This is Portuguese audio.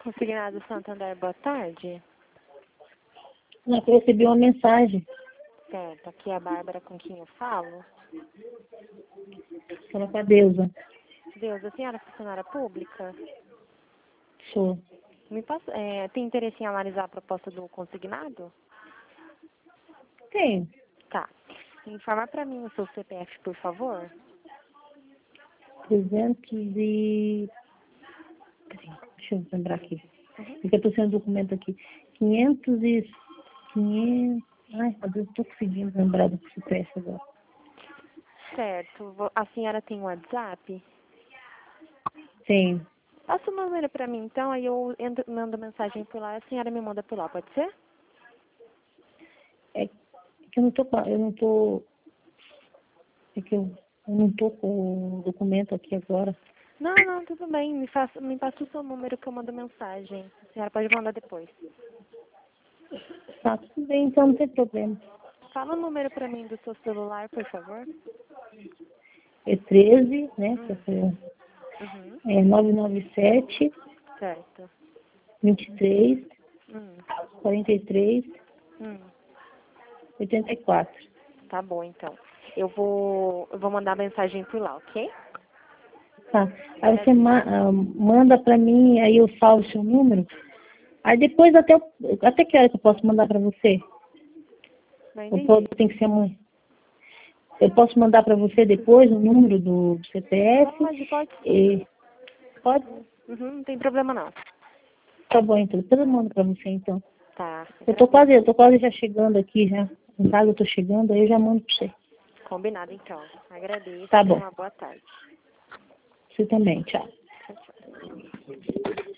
Consignado Santander, boa tarde. Não, que eu recebi uma mensagem. Certo, aqui é a Bárbara com quem eu falo. Fala com a Deusa. Deus, a senhora é funcionária pública? Sou. Tem interesse em analisar a proposta do consignado? Tem. Tá. Informar para mim o seu CPF, por favor. 300 e... Peraí, deixa eu lembrar aqui. Porque eu tô sem o documento aqui. 500 e... 500... Ai, meu Deus, não tô conseguindo lembrar do CPF agora. Certo. A senhora tem WhatsApp? Tem. Passa o número para mim, então, aí eu mando mensagem por lá e a senhora me manda por lá, pode ser? É que eu não tô... É que eu não tô com o documento aqui agora. Não, tudo bem. Me passa o seu número que eu mando mensagem. A senhora pode mandar depois. Tá, tudo bem, então não tem problema. Fala o número para mim do seu celular, por favor. É 13, né? Uhum. É 997 Certo. 23 Hum. 43 Hum. 84. Tá bom, então. Eu vou mandar mensagem por lá, ok? Tá. Aí você manda pra mim, aí eu salvo o seu número. Aí depois até que hora que eu posso mandar pra você? Não Ou entendi. tem que ser amanhã? Eu posso mandar pra você depois o número do CPF? Pode sim. E, pode? Uhum, não tem problema não. Tá bom, então. Depois eu mando pra você, então. Tá. Eu tô quase já chegando aqui, já. Em casa eu tô chegando, aí eu já mando pra você. Combinado, então. Agradeço. Tá Tenha bom. uma boa tarde. Você também. Tchau. Tchau, tchau.